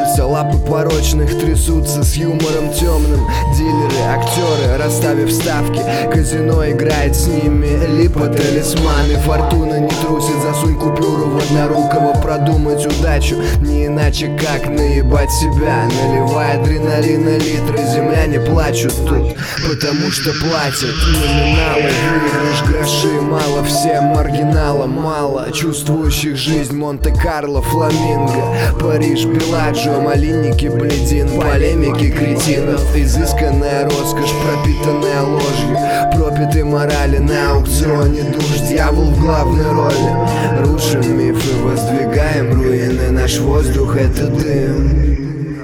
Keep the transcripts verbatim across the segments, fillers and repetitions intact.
трясутся, лапы порочных трясутся с юмором темным. Дилеры, актеры, расставив ставки, казино играет с ними, липа талисманы. Фортуна не трусит, засунь купюру в однорукого, продумать удачу не иначе как наебать себя. Наливая адреналина литры, земляне плачут тут, потому что платят номиналы. Выигрыш гроши мало, всем маргиналам мало, чувствующих жизнь Монте-Карло, Фламинго, Париж, Беладжио, малинники, бледин, полемики кретинов. Изысканная роскошь, пропитанная ложью, пропитой морали на аукционе душ. Дьявол в главной роли. Рушим мифы, воздвигаем руины, наш воздух — это дым.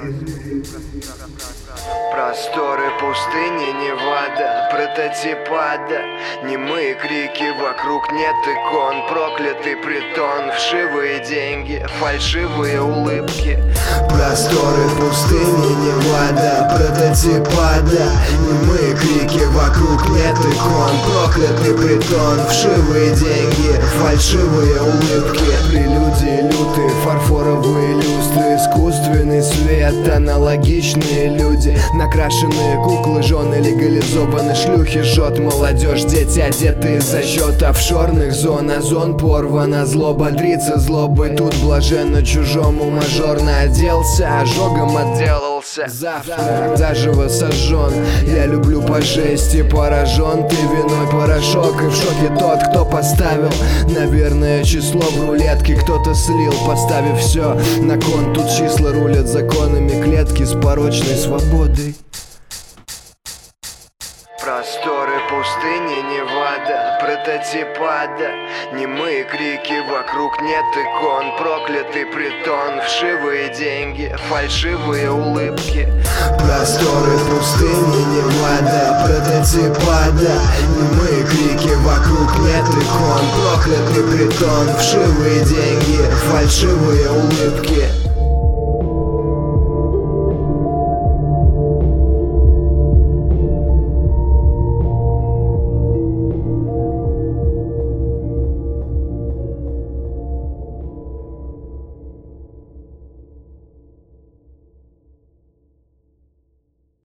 Просторы пустыни, Невада, прототип ада. Немые крики, вокруг нет икон. Проклятый притон, вшивые деньги, фальшивые улыбки. Просторы пустыни, Невада, прототип ада. Немые крики, вокруг нет икон. Проклятый притон, вшивые деньги, фальшивые улыбки. Прелюдии лютые, фарфоровые люстры, искусственный свет, аналогичные люди. Накрашенные куклы, жены, легализованы шлюхи, жжет молодежь, дети одетые за счет офшорных зон. Озон порвана, зло бодрится злобой, тут блаженно чужому мажорно оделся, ожогом отделался. Завтра заживо сожжен, я люблю по жести, поражен ты виной порошок. И в шоке тот, кто поставил, наверное, число в рулетке. Кто-то слил, поставив все на кон. Тут числа рулят законами клетки с порочной свободой. Просторы пустыни, Невада, прототип ада. Немые крики, вокруг нет икон. Проклятый притон, вшивые деньги, фальшивые улыбки. Просторы пустыни, Невада, прототип ада. Немые крики, вокруг нет икон. Проклятый притон, вшивые деньги, фальшивые улыбки.